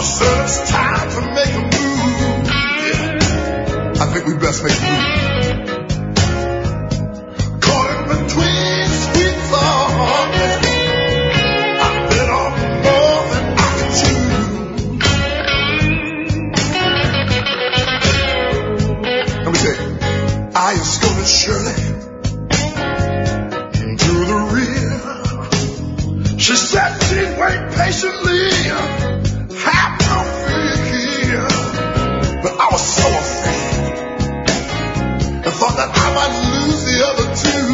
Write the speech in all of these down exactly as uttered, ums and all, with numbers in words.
said it's time to make a move. Yeah, I think we best make a move. Caught in between sweet thoughts, I bit off more than I could chew. Let me tell you, I escorted Shirley into the rear. She said she'd wait patiently, have no fear. But I was so afraid and thought that I might lose the other two.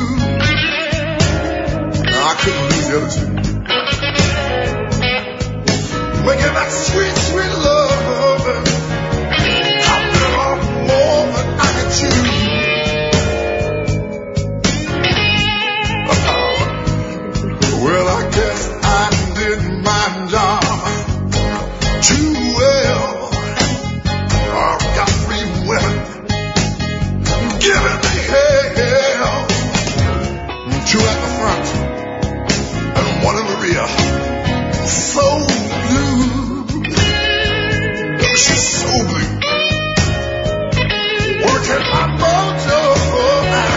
No, I couldn't lose the other two. Making that sweet, sweet love, I bit off more than I could chew. Well, I guess I did my job too well. I've got three women giving me hell. Two at the front and one in the rear. So blue. She's so blue. Working my mojo now.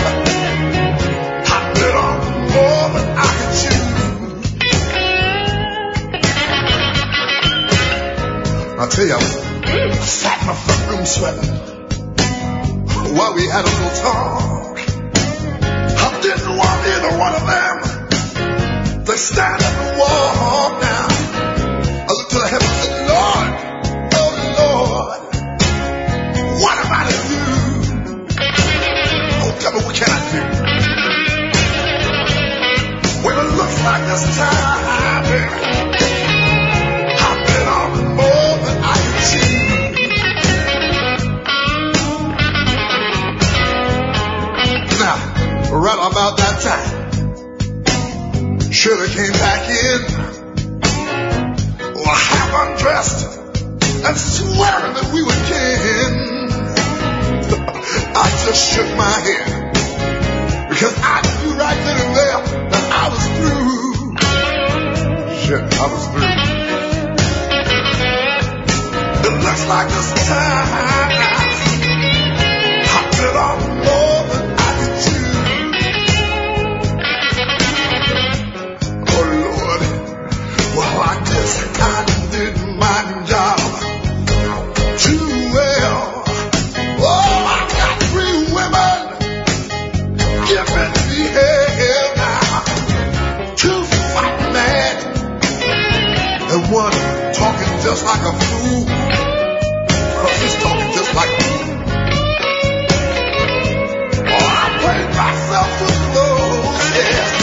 I bit off more than I could chew. I tell you, I sat in my front room sweating while we had a little talk. I didn't want either one of them to stand up and walk now. I looked to the heavens and said, Lord, oh Lord, what am I to do? Oh, tell me, what can I do? Well, it looks like this time, baby, I've been on more than I can chew. Now, right about that time, Shirley came back in, well, half undressed and swearing that we were kin. I just shook my head because I knew right then and there that I was through. Shit, I was through. It looks like this time I bit off more than I could chew. Oh Lord, well I guess I did my job too well. Oh, I got three women giving me hell now. Two fighting mad and one talking just like a fool. Oh, she's talking just like a fool. Oh, I played myself to close, yeah.